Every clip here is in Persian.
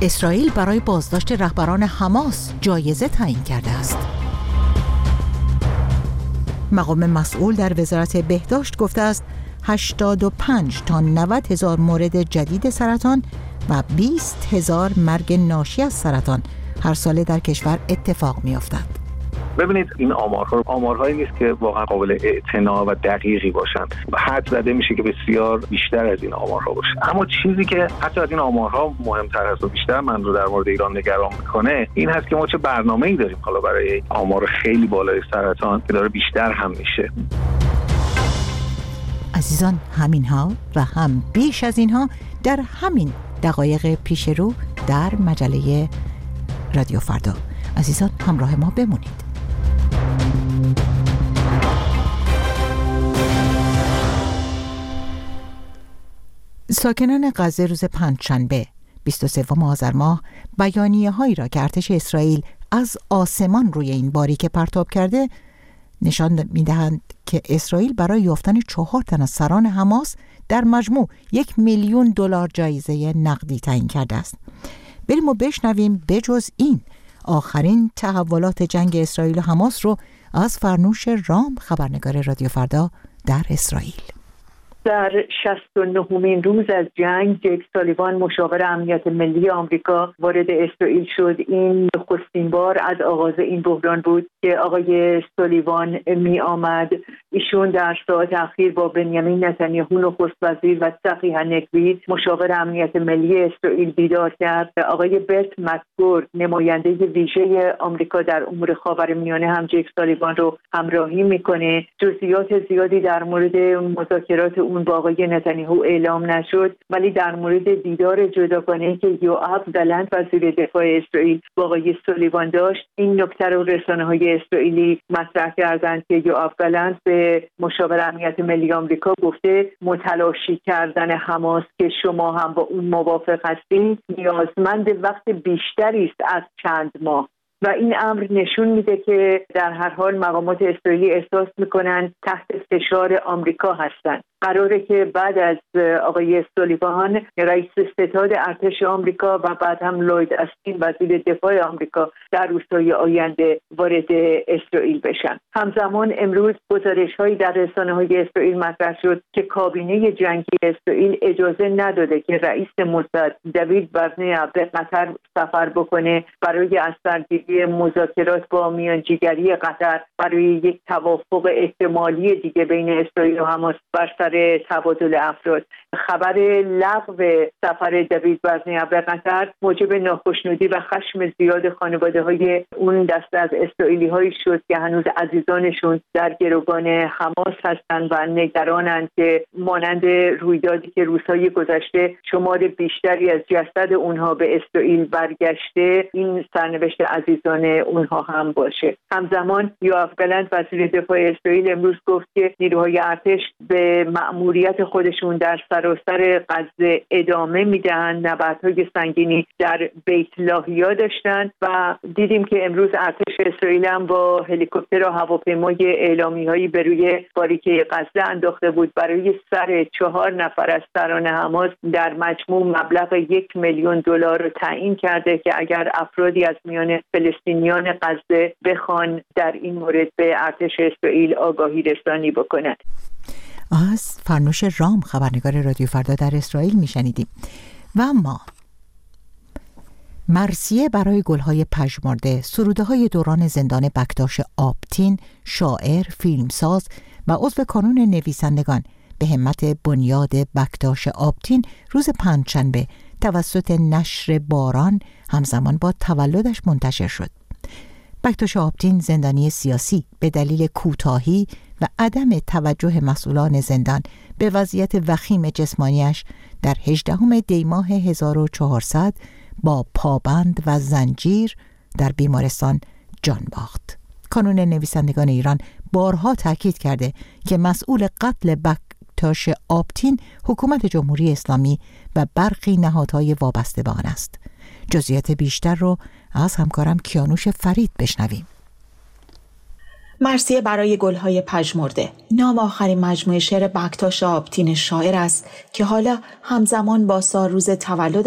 اسرائیل برای بازداشت رهبران حماس جایزه تعیین کرده است. مقام مسئول در وزارت بهداشت گفته است 85 تا 90 هزار مورد جدید سرطان و 20 هزار مرگ ناشی از سرطان هر ساله در کشور اتفاق می‌افتد. ببینید این آمارهایی نیست که واقعا قابل اعتنا و دقیقی باشن. حد زده میشه که بسیار بیشتر از این آمارها باشه. اما چیزی که حتی از این آمارها مهمتر است و بیشتر من رو در مورد ایران نگران میکنه این هست که ما چه برنامه‌ای داریم حالا برای آمار خیلی بالای سرطان که داره بیشتر هم میشه. عزیزان، همینها و هم بیش از اینها در همین دقایق پیش رو در مجله رادیو فردا. عزیزان همراه ما بمونید. ساکنان غزه روز پنجشنبه 23 آذر ماه بیانیه‌هایی را که ارتش اسرائیل از آسمان روی این باریکه پرتاب کرده نشان می‌دهند که اسرائیل برای یافتن 4 تن از سران حماس در مجموع $1,000,000 جایزه نقدی تعیین کرده است. بریم و بشنویم بجز این آخرین تحولات جنگ اسرائیل و حماس رو از فرنوش رام، خبرنگار رادیو فردا در اسرائیل. در 69مین روز از جنگ، جیک سالیوان مشاور امنیت ملی آمریکا وارد اسرائیل شد. این نخستین بار از آغاز این بحران بود که آقای سالیوان می آمد. ایشون در ساعات اخیر با بنیامین نتانیاهو نخست وزیر و تقی هنگوی مشاور امنیت ملی اسرائیل دیدار کرد. آقای برت مکگورد نماینده ویژه آمریکا در امور خاورمیانه هم جیک سالیوان رو همراهی میکنه. جزئیات زیادی در مورد مذاکرات اون با آقای نتانیاهو اعلام نشد، ولی در مورد دیدار جداگانه‌ای که یوآف گالنت وزیر دفاع اسرائیل با آقای سالیوان داشت، این نکته رو رسانه‌های اسرائیلی مطرح کردند که یوآف گالنت به مشاور امنیت ملی آمریکا گفته متلاشی کردن حماس که شما هم با اون موافق هستید نیازمند وقت بیشتری است از چند ماه. و این امر نشون میده که در هر حال مقامات اسرائیلی احساس میکنن تحت فشار آمریکا هستن. قراره که بعد از آقای سالیوان رئیس ستاد ارتش آمریکا و بعد هم لوید استین وزیر دفاع آمریکا در روزهای آینده وارد اسرائیل بشن. همزمان امروز گزارش‌هایی در رسانه‌های اسرائیل مطرح شد که کابینه جنگی اسرائیل اجازه نداده که رئیس موساد دیوید برنیا به قطر سفر بکنه برای از سرگیری مذاکرات با میانجیگری قطر برای یک توافق احتمالی دیگه بین اسرائیل و حماس بر سر تبادل افراد. خبر لغو سفر دیوید برنیا به قطر موجب ناخشنودی و خشم زیاد خانواده‌های اون دسته از اسرائیلی‌هایی شد که هنوز عزیزانشون در گروگان حماس هستند و نگرانند که مانند رویدادی که روزهای گذشته شمار بیشتری از جسد اونها به اسرائیل برگشته، این سرنوشت عزیزان اونها هم باشه. همزمان یوآف گالنت وزیر دفاع اسرائیل امروز گفت که نیروهای ارتش به مأموریت خودشون در سراسر غزه ادامه میدهند. نبردهای سنگینی در بیت لاهیا داشتن و دیدیم که امروز ارتش اسرائیل هم با هلیکوپتر و هواپیمای اعلامیه‌ای به روی باریکه غزه انداخته بود برای سر 4 نفر از سران حماس در مجموع مبلغ $1,000,000 رو تعیین کرده که اگر افرادی از میان فلسطینیان غزه بخوان در این مورد به ارتش اسرائیل آگاهی رسانی بکنند. از فرنوش رام، خبرنگار رادیو فردا در اسرائیل میشنیدیم. و اما مرثیه برای گلهای پژمرده، سروده های دوران زندان بکتاش آبتین، شاعر، فیلمساز و عضو کانون نویسندگان به همت بنیاد بکتاش آبتین روز پنجشنبه توسط نشر باران همزمان با تولدش منتشر شد. بکتاش آبتین زندانی سیاسی به دلیل کوتاهی و عدم توجه مسئولان زندان به وضعیت وخیم جسمانیش در 18 دی ماه 1400 با پابند و زنجیر در بیمارستان جان باخت. کانون نویسندگان ایران بارها تاکید کرده که مسئول قتل بکتاش آبتین حکومت جمهوری اسلامی و برخی نهادهای وابسته به آن است. جزئیات بیشتر رو از همکارم کیانوش فرید بشنویم. مرثیه برای گلهای پژمرده نام آخرین مجموعه شعر بکتاش آبتین شاعر است که حالا همزمان با سالروز تولدش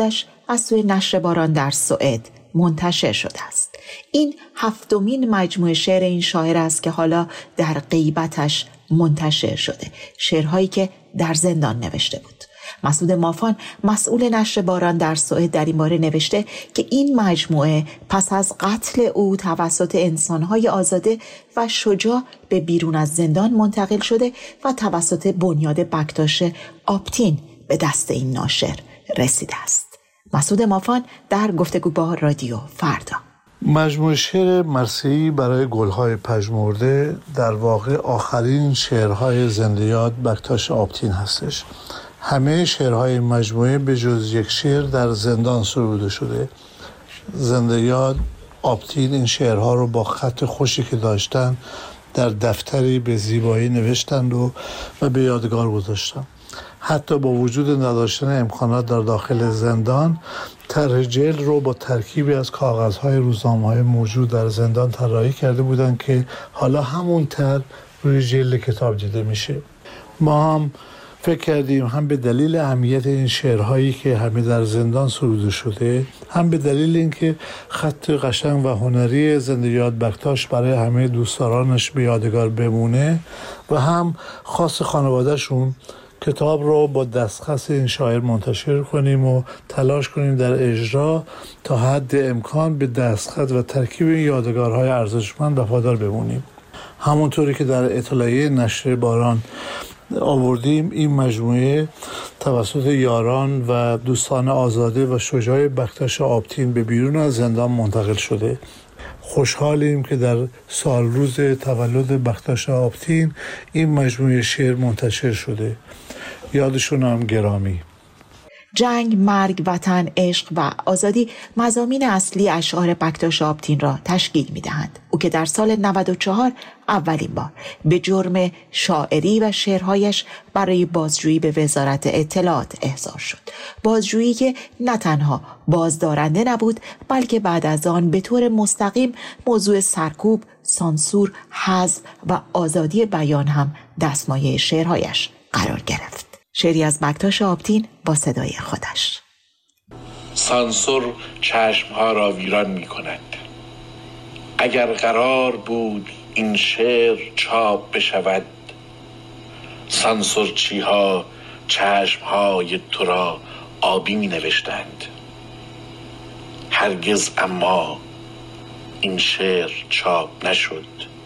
از سوی نشر باران در سوئد منتشر شده است. این 7مین مجموعه شعر این شاعر است که حالا در غیبتش منتشر شده، شعرهایی که در زندان نوشته بود. مسعود مافان مسئول نشر باران در سوئد در این باره نوشته که این مجموعه پس از قتل او توسط انسانهای آزاده و شجاع به بیرون از زندان منتقل شده و توسط بنیاد بکتاش آپتین به دست این ناشر رسیده است. مسعود مافان در گفتگو با رادیو فردا. مجموعه شعر مرثیه‌ای برای گل‌های پژمرده در واقع آخرین شعرهای زنده یاد بکتاش آپتین هستش. همه شعرهای مجموعه به جز یک شعر در زندان سروده شده. زنده یاد آپتین این شعرها رو با خط خوشی که داشتن در دفتری به زیبایی نوشتند و به یادگار گذاشتند. حتی با وجود نداشتن امکانات در داخل زندان، طرح جلد رو با ترکیبی از کاغذهای روزنامه‌های موجود در زندان طراحی کرده بودند که حالا همون طرح روی جلد کتاب دیده میشه. ما هم فکر کردیم هم به دلیل اهمیت این شعرهایی که همه در زندان سروده شده، هم به دلیل اینکه خط قشنگ و هنری زنده یاد بکتاش برای همه دوستدارانش به یادگار بمونه و هم خاص خانوادهشون، کتاب رو با دستخط این شاعر منتشر کنیم و تلاش کنیم در اجرا تا حد امکان به دستخط و ترکیب این یادگارهای ارزشمند وفادار بمونیم. همونطوری که در اطلاعیه نشر باران آوردیم، این مجموعه توسط یاران و دوستان آزاده و شجاع بکتاش آپتین به بیرون از زندان منتقل شده. خوشحالیم که در سال روز تولد بکتاش آپتین این مجموعه شعر منتشر شده. یادشون هم گرامی. جنگ، مرگ، وطن، عشق و آزادی مضامین اصلی اشعار بکتاش آپتین را تشکیل می‌دهند. او که در سال 94 اولین بار به جرم شاعری و شعرهایش برای بازجویی به وزارت اطلاعات احضار شد. بازجویی که نه تنها بازدارنده نبود، بلکه بعد از آن به طور مستقیم موضوع سرکوب، سانسور، حذف و آزادی بیان هم دستمایه شعرهایش قرار گرفت. شعری از بکتاش آپتین با صدای خودش. سانسور چشمها را ویران می کند. اگر قرار بود این شعر چاپ بشود، سانسورچی ها چشمهای تو را آبی می نوشتند. هرگز اما این شعر چاپ نشد،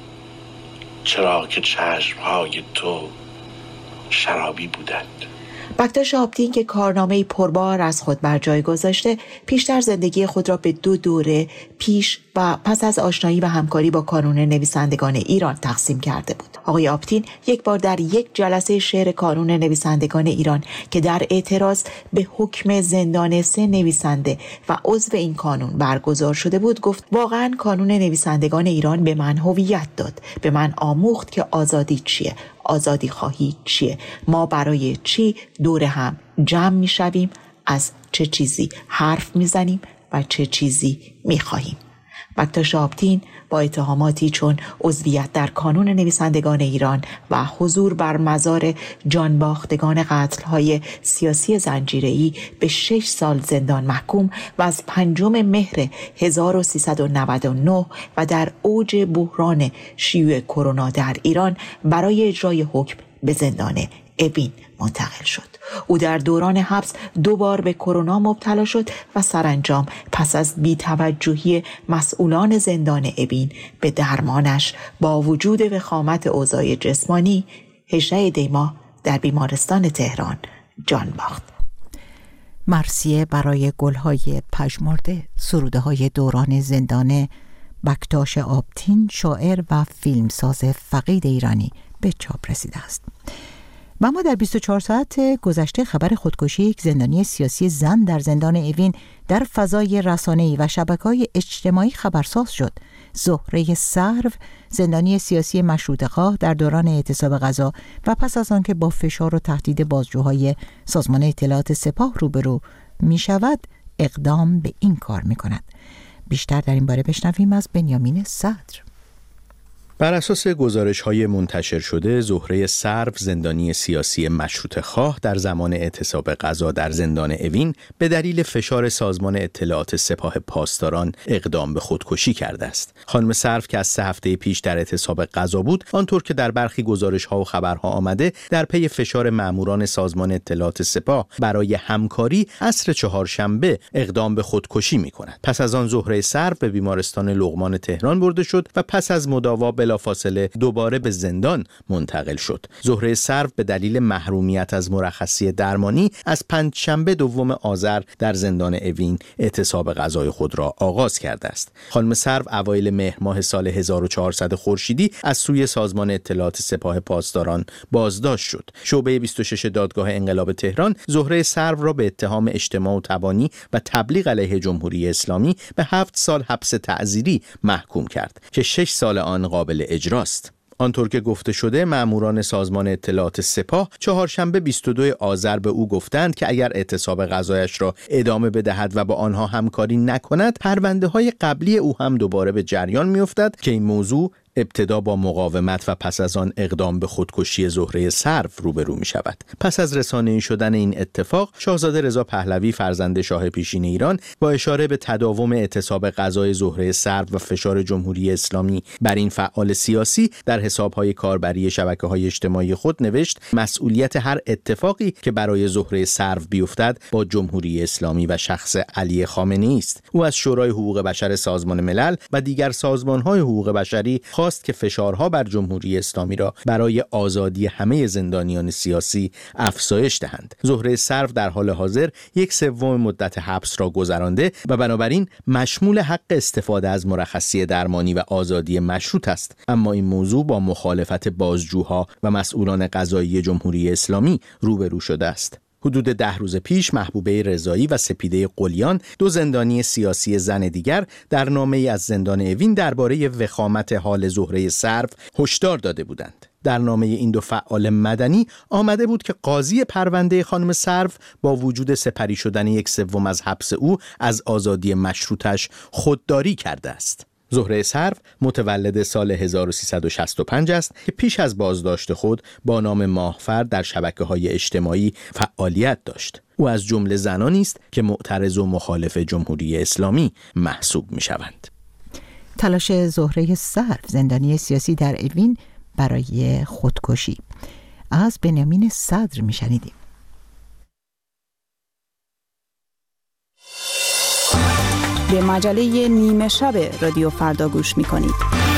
چرا که چشمهای تو شرابی بودند. بکتاش آپتین که کارنامه‌ای پربار از خود بر جای گذاشته، پیشتر زندگی خود را به 2 دوره پیش و پس از آشنایی و همکاری با کانون نویسندگان ایران تقسیم کرده بود. آقای آپتین یک بار در یک جلسه شعر کانون نویسندگان ایران که در اعتراض به حکم زندان 3 نویسنده و عضو این کانون برگزار شده بود گفت: واقعا کانون نویسندگان ایران به من هویت داد، به من آموخت که آزادی چیه، آزادی خواهی چیه، ما برای چی دور هم جمع می شویم، از چه چیزی حرف می زنیم و چه چیزی می خواهیم. بکتاش آپتین با اتهاماتی چون عضویت در کانون نویسندگان ایران و حضور بر مزار جانباختگان قتل‌های سیاسی زنجیره‌ای به 6 سال زندان محکوم و از 5 مهر 1399 و در اوج بحران شیوع کرونا در ایران برای اجرای حکم به زندان اوین منتقل شد. او در دوران حبس 2 بار به کرونا مبتلا شد و سرانجام پس از بی‌توجهی مسئولان زندان اوین به درمانش با وجود وخامت اوضاع جسمانی 18 دی ماه در بیمارستان تهران جان باخت. مرثیه برای گل‌های پژمرده، سروده‌های دوران زندان بکتاش آپتین، شاعر و فیلمساز فقید ایرانی به چاپ رسیده است. و ما در 24 ساعت گذشته خبر خودکشی یک زندانی سیاسی زن در زندان اوین در فضای رسانه‌ای و شبکه‌های اجتماعی خبرساز شد. زهره سرو، زندانی سیاسی مشروطه‌خواه در دوران اعتصاب غذا و پس از آنکه با فشار و تهدید بازجوهای سازمان اطلاعات سپاه روبرو می‌شود، اقدام به این کار می‌کند. بیشتر در این باره بشنویم از بنیامین صدر. بر اساس گزارش‌های منتشر شده، زهره سرو، زندانی سیاسی مشروطه‌خواه، در زمان اعتصاب غذا در زندان اوین به دلیل فشار سازمان اطلاعات سپاه پاسداران اقدام به خودکشی کرده است. خانم سرو که از 3 هفته پیش در اعتصاب غذا بود، آنطور که در برخی گزارش‌ها و خبرها آمده، در پی فشار ماموران سازمان اطلاعات سپاه برای همکاری عصر چهارشنبه اقدام به خودکشی می‌کند. پس از آن زهره سرو به بیمارستان لقمان تهران برده شد و پس از مداوا بلافاصله دوباره به زندان منتقل شد. زهره سرو به دلیل محرومیت از مرخصی درمانی از پنجشنبه 2 آذر در زندان اوین اعتصاب غذای خود را آغاز کرده است. خانم سرو اوایل مهر ماه سال 1400 خورشیدی از سوی سازمان اطلاعات سپاه پاسداران بازداشت شد. شعبه 26 دادگاه انقلاب تهران زهره سرو را به اتهام اجتماع و تبانی و تبلیغ علیه جمهوری اسلامی به 7 سال حبس تعزیری محکوم کرد که 6 سال آن قابل اجراست. آنطور که گفته شده، ماموران سازمان اطلاعات سپاه چهارشنبه 22 آذر به او گفتند که اگر اعتصاب غذایش را ادامه بدهد و با آنها همکاری نکند، پرونده‌های قبلی او هم دوباره به جریان می‌افتد که این موضوع ابتدا با مقاومت و پس از آن اقدام به خودکشی زهره سرو روبرو می شود. پس از رسانه‌ای شدن این اتفاق، شاهزاده رضا پهلوی فرزند شاه پیشین ایران با اشاره به تداوم اعتصاب غذای زهره سرو و فشار جمهوری اسلامی بر این فعال سیاسی در حساب‌های کاربری شبکه‌های اجتماعی خود نوشت: مسئولیت هر اتفاقی که برای زهره سرو بیفتد با جمهوری اسلامی و شخص علی خامنه‌ای است. او از شورای حقوق بشر سازمان ملل و دیگر سازمان‌های حقوق بشری خواست که فشارها بر جمهوری اسلامی را برای آزادی همه زندانیان سیاسی افزایش دهند. زهره سرو در حال حاضر 1/3 مدت حبس را گذرانده و بنابراین مشمول حق استفاده از مرخصی درمانی و آزادی مشروط است، اما این موضوع با مخالفت بازجوها و مسئولان قضایی جمهوری اسلامی روبرو شده است. حدود 10 روز پیش محبوبه رضایی و سپیده قلیان، 2 زندانی سیاسی زن دیگر، در نامه‌ای از زندان اوین درباره وخامت حال زهره سرو هشدار داده بودند. در نامه این 2 فعال مدنی آمده بود که قاضی پرونده خانم سرو با وجود سپری شدن 1/3 از حبس او از آزادی مشروطش خودداری کرده است. زهره سرو متولد سال 1365 است که پیش از بازداشت خود با نام ماهفر در شبکه‌های اجتماعی فعالیت داشت. او از جمله زنانی است که معترض و مخالف جمهوری اسلامی محسوب می‌شوند. تلاش زهره سرو، زندانی سیاسی در اوین، برای خودکشی. از بنیامین صدر می‌شنیدیم. به مجله نیمه شب رادیو فردا گوش می‌کنید.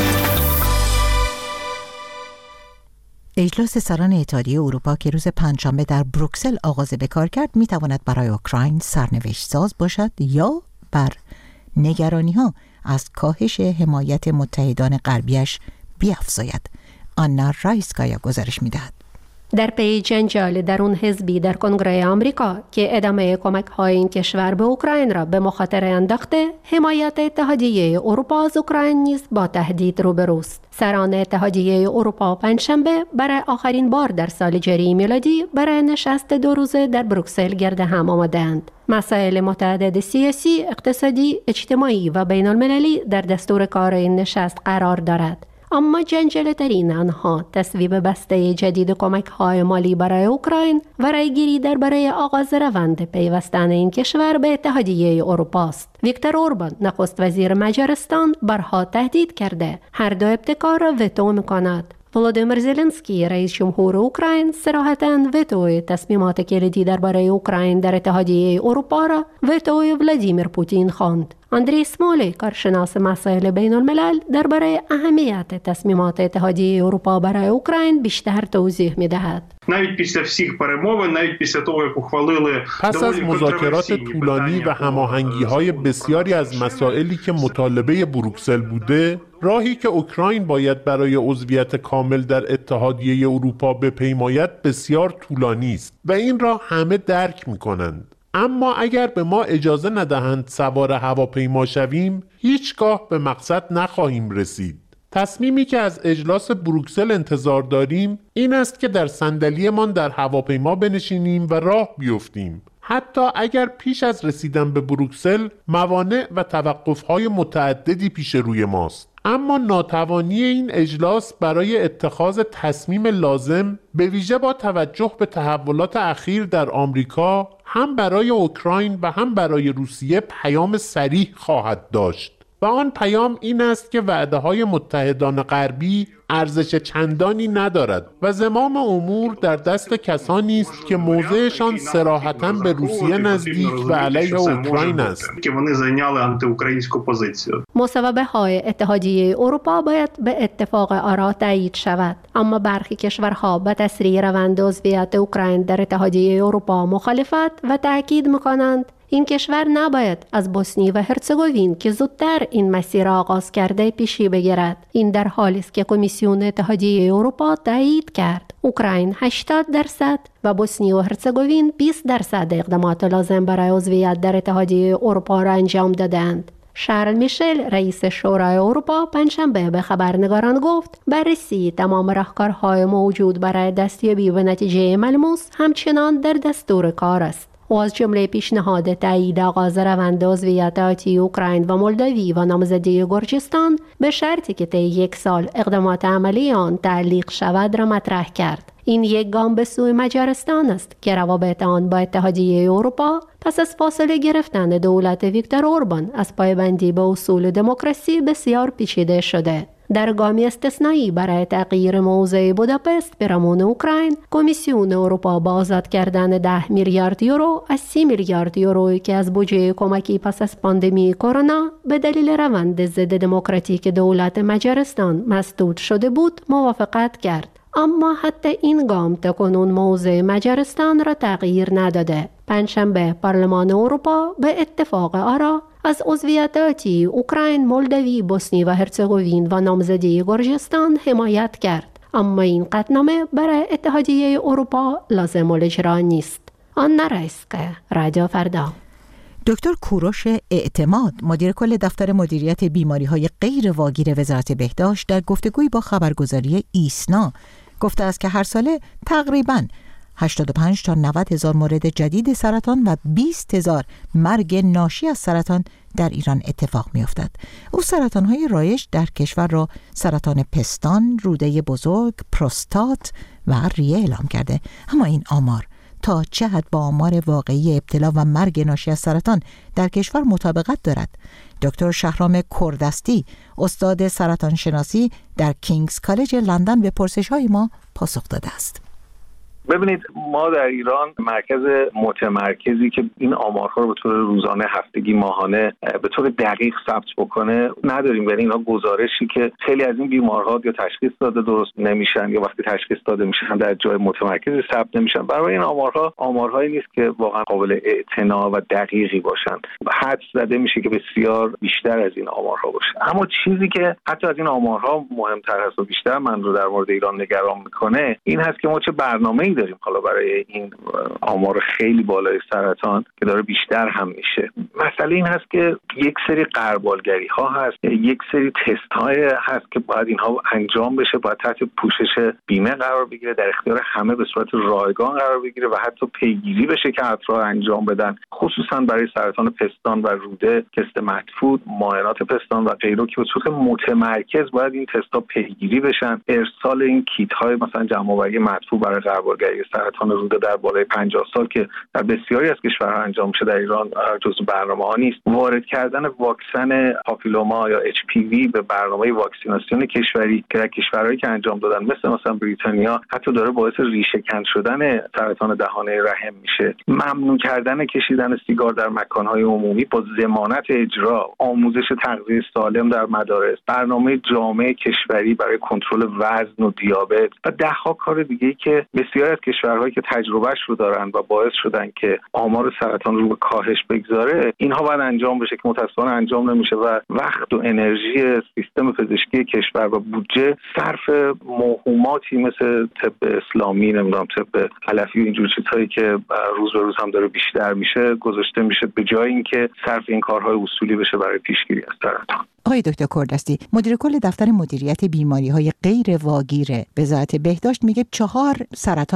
اجلاس سران اتحادیه اروپا که روز پنجشنبه در بروکسل آغاز به کار کرد می‌تواند برای اوکراین سرنوشت ساز باشد یا بر نگرانی‌ها از کاهش حمایت متحدان غربیش بیفزاید. آنا رایسکایا گزارش می‌دهد. در پی جنجال درون حزبی در کنگره آمریکا که ادامه کمک‌های این کشور به اوکراین را به مخاطره انداخته، حمایت اتحادیه اروپا از اوکراین نیز با تهدید روبروست. سران اتحادیه اروپا پنجشنبه برای آخرین بار در سال جاری میلادی برای نشست 2 روزه در بروکسل گرد هم آمدند. مسائل متعدد سیاسی، اقتصادی، اجتماعی و بین المللی در دستور کار این نشست قرار دارد. اما جنجال‌ترین آنها تصویب بسته جدید کمک‌های مالی برای اوکراین و رایگیری درباره آغاز روند پیوستن این کشور به اتحادیه اروپا است. ویکتور اوربان، نخست وزیر مجارستان، بارها تهدید کرده هر 2 ابتکار را وتو می‌کند. ولادیمیر زلنسکی، رئیس جمهور اوکراین، صراحتاً وتوی تصمیمات کلیدی درباره اوکراین در اتحادیه اروپا را وتوی ولادیمیر پوتین خواند. اندری سمولی، کارشناس مسائل بین الملل، درباره اهمیت تصمیمات اتحادیه اروپا برای اوکراین بیشتر توضیح می‌دهد. پس از مذاکرات طولانی و هماهنگی‌های بسیاری از مسائلی که مطالبه بروکسل بوده، راهی که اوکراین باید برای عضویت کامل در اتحادیه اروپا بپیماید بسیار طولانی است و این را همه درک می‌کنند. اما اگر به ما اجازه ندهند سوار هواپیما شویم، هیچگاه به مقصد نخواهیم رسید. تصمیمی که از اجلاس بروکسل انتظار داریم این است که در صندلیمان در هواپیما بنشینیم و راه بیفتیم، حتی اگر پیش از رسیدن به بروکسل موانع و توقف‌های متعددی پیش روی ماست. اما ناتوانی این اجلاس برای اتخاذ تصمیم لازم به ویژه با توجه به تحولات اخیر در آمریکا هم برای اوکراین و هم برای روسیه پیام صریح خواهد داشت و آن پیام این است که وعده‌های متحدان غربی ارزش چندانی ندارد و زمام امور در دست کسانی است که موضعشان صراحتاً به روسیه نزدیک و علیه اوکراین است. مصوبه های اتحادیه اروپا باید به اتفاق آرا تایید شود، اما برخی کشورها به تسریع روند عضویت اوکراین در اتحادیه اروپا مخالفت و تاکید می‌کنند این کشور نباید از بوسنی و هرزگوین که زودتر این مسیر آغاز کرده پیشی بگیرد. این در حالی است که کمیسیون اتحادیه اروپا تایید کرد اوکراین 80% و بوسنی و هرزگوین 20% اقدامات لازم برای عضویت در اتحادیه اروپا را انجام دادند. شارل میشل رئیس شورای اروپا پنجشنبه به خبرنگاران گفت بررسی تمام راهکارهای موجود برای دستیابی به نتیجه ملموس همچنان در دستور کار است. و از جمله پیشنهاد تایید آغاز روند عضویت آتی اوکراین و مولداوی و نامزدی گرجستان به شرطی که طی 1 سال اقدامات عملی آن تعلیق شود را مطرح کرد. این یک گام به سوی مجارستان است که روابط آن با اتحادیه اروپا پس از فاصله گرفتن دولت ویکتور اوربان از پایبندی به اصول دموکراسی بسیار پیچیده شده. در گامی استثنایی برای تغییر موضع بوداپست پیرامون اوکراین، کمیسیون اروپا با آزاد کردن 10 میلیارد یورو از 30 میلیارد یورویی که از بودجه کمکی پس از پاندمی کرونا به دلیل روند ضد دموکراتیک دولت مجارستان مسدود شده بود موافقت کرد. اما حتی این گام تاکنون موضع مجارستان را تغییر نداده. پنجشنبه پارلمان اروپا به اتفاق آرا از عضویت آتی اوکراین، مولداوی، بوسنی و هرزگوین و نامزدی گرجستان حمایت کرد. اما این قطعنامه برای اتحادیه اروپا لازم الاجرا نیست. آنا رایسکه، رادیو فردا. دکتر کوروش اعتماد، مدیر کل دفتر مدیریت بیماری‌های غیر واگیر وزارت بهداشت، در گفتگویی با خبرگزاری ایسنا گفته است که هر ساله تقریباً 85 تا 90 هزار مورد جدید سرطان و 20 هزار مرگ ناشی از سرطان در ایران اتفاق می افتد. او سرطان‌های رایج در کشور را سرطان پستان، روده بزرگ، پروستات و ریه اعلام کرده. اما این آمار تا چه حد با آمار واقعی ابتلا و مرگ ناشی از سرطان در کشور مطابقت دارد؟ دکتر شهرام کوردستی، استاد سرطان شناسی در کینگز کالج لندن، به پرسش‌های ما پاسخ داده است. ببینید، ما در ایران مرکز متمرکزی که این آمارها رو به طور روزانه، هفتگی، ماهانه به طور دقیق ثبت بکنه نداریم. یعنی اینا گزارشی که خیلی از این بیمارها یا تشخیص داده درست نمیشن یا وقتی تشخیص داده میشن در جای متمرکزی ثبت نمیشن. برای این آمارهایی نیست که واقعا قابل اعتنا و دقیقی باشن. حدس زده میشه که بسیار بیشتر از این آمارها باشه. اما چیزی که حتی از این آمارها مهمتر هست و بیشتر من رو در مورد ایران نگران میکنه این هست که ما چه برنامه‌ای داریم حالا برای این آمار خیلی بالای سرطان که داره بیشتر هم میشه. مسئله این هست که یک سری غربالگری ها هست، یک سری تست های هست که باید اینها انجام بشه، باید تحت پوشش بیمه قرار بگیره، در اختیار همه به صورت رایگان قرار بگیره و حتی پیگیری بشه که افراد انجام بدن، خصوصا برای سرطان پستان و روده، تست مدفوع، معاینات پستان و غیره که به صورت متمرکز باید این تست ها پیگیری بشن. ارسال این کیت های مثلا جمع‌آوری مدفوع برای غربالگری سرطان روده در بالای 50 سال که در بسیاری از کشورها انجام میشه در ایران جزو برنامه‌ها نیست. وارد کردن واکسن پاپیلوما یا HPV به برنامه واکسیناسیون کشوری که در کشورهایی که انجام دادن مثلا بریتانیا حتی داره باعث ریشه‌کن شدن سرطان دهانه رحم میشه. ممنوع کردن کشیدن سیگار در مکان‌های عمومی با ضمانت اجرا، آموزش تغذیه سالم در مدارس، برنامه جامع کشوری برای کنترل وزن و دیابت و ده‌ها کار دیگه‌ای که بسیاری از کشورهایی که تجربهش رو دارن و باعث شدن که آمار سرطان رو به کاهش بگذاره، اینها باید انجام بشه که متأسفانه انجام نمیشه و وقت و انرژی سیستم پزشکی کشور و بودجه صرف موهوماتی مثل طب اسلامی، نمیدونم طب علفی و اینجور چیزهایی که روز به روز هم داره بیشتر میشه گذاشته میشه به جای اینکه صرف این کارهای اصولی بشه برای پیشگیری از سرطان. آقای دکتر کوردستی، مدیر کل دفتر مدیریت بیماری‌های غیر واگیر وزارت بهداشت، میگه 4 سرطان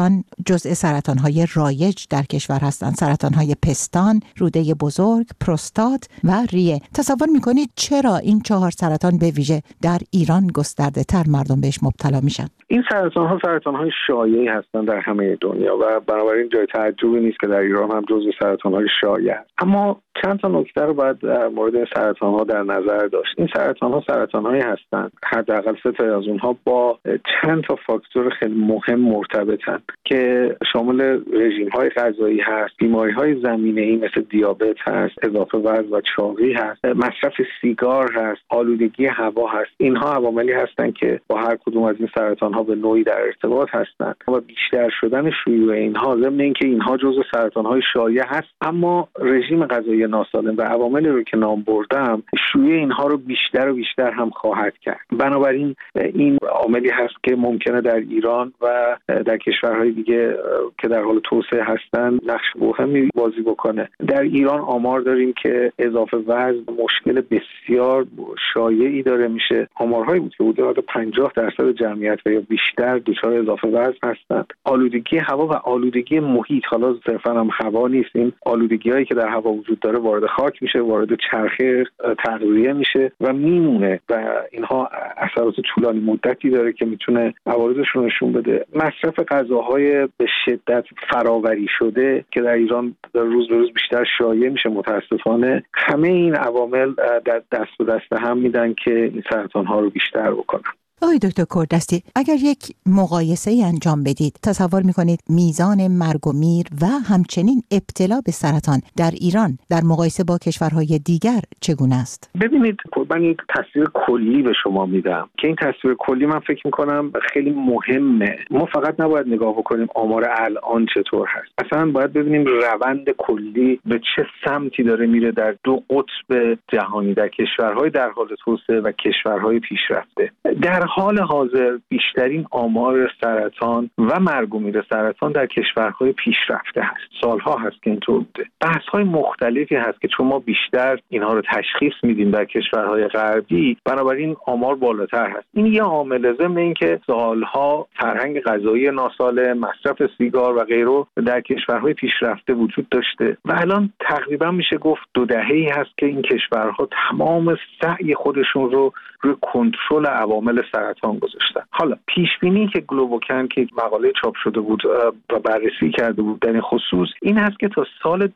سرطان جزء سرطان‌های رایج در کشور هستند. سرطان‌های پستان، روده بزرگ، پروستات و ریه. تصور می‌کنید چرا این 4 سرطان به ویژه در ایران گسترده‌تر مردم بهش مبتلا میشن؟ این سرطان‌های شایعی هستند در همه دنیا و بنابراین جای تعجبی نیست که در ایران هم جزو سرطان‌های شایع است. اما چند تا نکته رو باید در مورد این سرطان‌ها در نظر داشت. این سرطان‌هایی هستند، حداقل 3 تا از اونها با چند تا فاکتور خیلی مهم مرتبطن که شامل رژیم‌های غذایی هست، بیماری‌های زمینه‌ای مثل دیابت هست، اضافه وزن و چاقی هست، مصرف سیگار هست، آلودگی هوا هست. اینها عواملی هستند که با هر کدوم از این سرطان‌ها به نوعی در ارتباط هستند و بیشتر شدن شیوع اینها ضمن اینکه اینها جزو سرطان‌های شایع هست، اما رژیم غذایی ناسالم و عواملی رو که نام بردم شیوع اینها رو بیشتر و بیشتر هم خواهد کرد. بنابراین این عاملی هست که ممکنه در ایران و در کشورهای دیگه که در حال توسعه هستن نقش مهمی بازی بکنه. در ایران آمار داریم که اضافه وزن مشکل بسیار شایعی داره میشه. آمارهایی بود که حدود 50% جمعیت و یا بیشتر دچار اضافه وزن هستند. آلودگی هوا و آلودگی محیط، حالا صرفا هم هوا نیست، این آلودگی‌هایی که در هوا وجود داره وارد خاک میشه، وارد چرخه تغذیه میشه و میمونه و اینها اثرات طولانی مدتی داره که میتونه عوارضش رو نشون بده. مصرف غذاهای به شدت فراوری شده که در ایران روز به روز بیشتر شایع میشه متاسفانه. همه این عوامل در دست به دست هم میدن که این سرطان‌ها رو بیشتر بکنن. آقای دکتر کوردستی، اگر یک مقایسه انجام بدید، تصور میکنید میزان مرگ و میر و همچنین ابتلا به سرطان در ایران در مقایسه با کشورهای دیگر چگونه است؟ ببینید، من یک تصویر کلی به شما میدم که این تصویر کلی من فکر میکنم خیلی مهمه. ما فقط نباید نگاه بکنیم آمار الان چطور هست، اصلا باید ببینیم روند کلی به چه سمتی داره میره در 2 قطب جهانی، در کشورهای در حال توسعه و کشورهای پیشرفته. در حال حاضر بیشترین آمار سرطان و مرگ و میر سرطان در کشورهای پیشرفته هست. سالها هست که اینطور بوده. بحث‌های مختلفی هست که چون ما بیشتر اینها رو تشخیص میدیم در کشورهای غربی، بنابراین آمار بالاتر هست. این یه عامل ضمن اینکه سالها فرهنگ غذایی ناسالم، مصرف سیگار و غیره در کشورهای پیشرفته وجود داشته و الان تقریبا میشه گفت 2 دهه‌ای هست که این کشورها تمام سعی خودشون رو روی کنترل عوامل سرطان گذاشتن. حالا پیش بینی که گلوبوکن که مقاله چاپ شده بود و بررسی کرده بود در این خصوص این هست که تا سال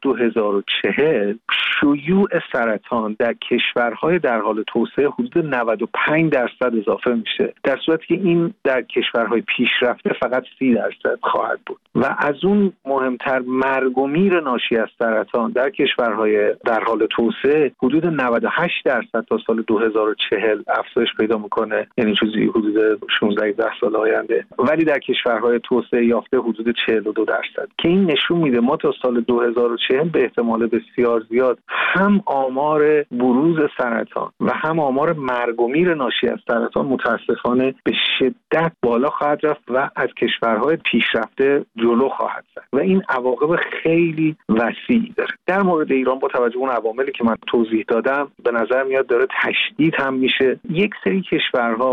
2040 شیوع سرطان در کشورهای در حال توسعه حدود 95% اضافه میشه، در صورتی که این در کشورهای پیشرفته فقط 30% خواهد بود. و از اون مهمتر مرگ و میر ناشی از سرطان در کشورهای در حال توسعه حدود 98% تا سال 2040 افزایش پیدا میکنه، یعنی چیزی حدود 16-17 سال آینده، ولی در کشورهای توسعه یافته حدود 42%، که این نشون میده ما تا سال 2040 به احتمال بسیار زیاد هم آمار بروز سرطان و هم آمار مرگ و میر ناشی از سرطان متاسفانه به شدت بالا خواهد رفت و از کشورهای پیشرفته جلو خواهد زد و این عواقب خیلی وسیعی داره. در مورد ایران با توجه به اون عواملی که من توضیح دادم به نظر میاد داره تشدید هم میشه. یک سری کشورها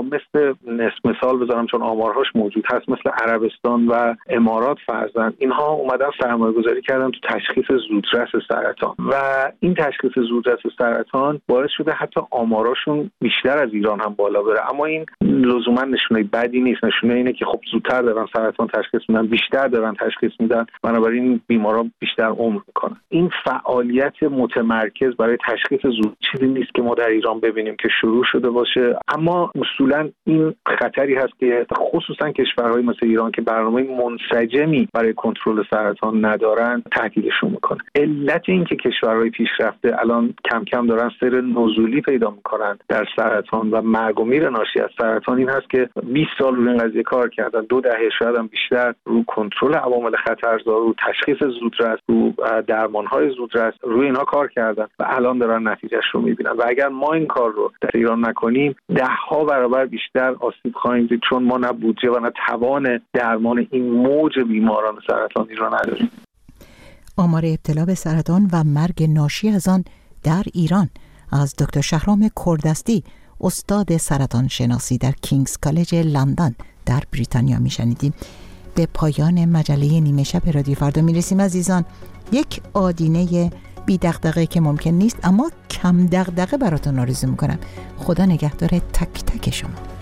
مثال بذارم چون آمارهاش موجود هست، مثل عربستان و امارات فرضاً، اینها اومدن سرمایه‌گذاری کردن تو تشخیص زودرس سرطان و این تشخیص زودرس سرطان باعث شده حتی آماراشون بیشتر از ایران هم بالا بره. اما این لزوما نشونه بدی نیست، نشونه اینه که خب زودتر دارن سرطان تشخیص میدن، بیشتر دارن تشخیص میدن، بنابراین بیمارا بیشتر عمر میکنن. این فعالیت متمرکز برای تشخیص زود چیزی نیست که ما در ایران ببینیم که شروع شده باشه، اما اصولا این خطری هست که خصوصا کشورهای مثل ایران که برنامه منسجمی برای کنترل سرطان ندارن تعطیلشون میکنه. علت این که کشورهای پیشرفته الان کم کم دارن سیر نزولی پیدا میکنن در سرطان و مرگ و میر ناشی از سرطان این هست که 20 سال روی این قضیه کار کردن، 2 دهه شاید هم بیشتر، رو کنترل عوامل خطرزا، رو تشخیص زودرس، رو درمانهای زودرس، روی اینها کار کردن و الان دارن نتیجهش رو میبینن و اگر ما این کار رو در ایران نکنیم 10 برابر بیشتر آسیب خواهیم دید، چون ما نه بودجه و نه توان درمان این موج بیماران سرطانی را نداریم. آمار ابتلا به سرطان و مرگ ناشی از آن در ایران از دکتر شهرام کوردستی، استاد سرطان شناسی در کینگز کالج لندن در بریتانیا میشنیدیم. به پایان مجله نیمه شب رادیو فردا میرسیم عزیزان. یک آدینه بی دغدغه که ممکن نیست اما کم دغدغه براتون آرزو میکنم. خدا نگهدار تک تک شما.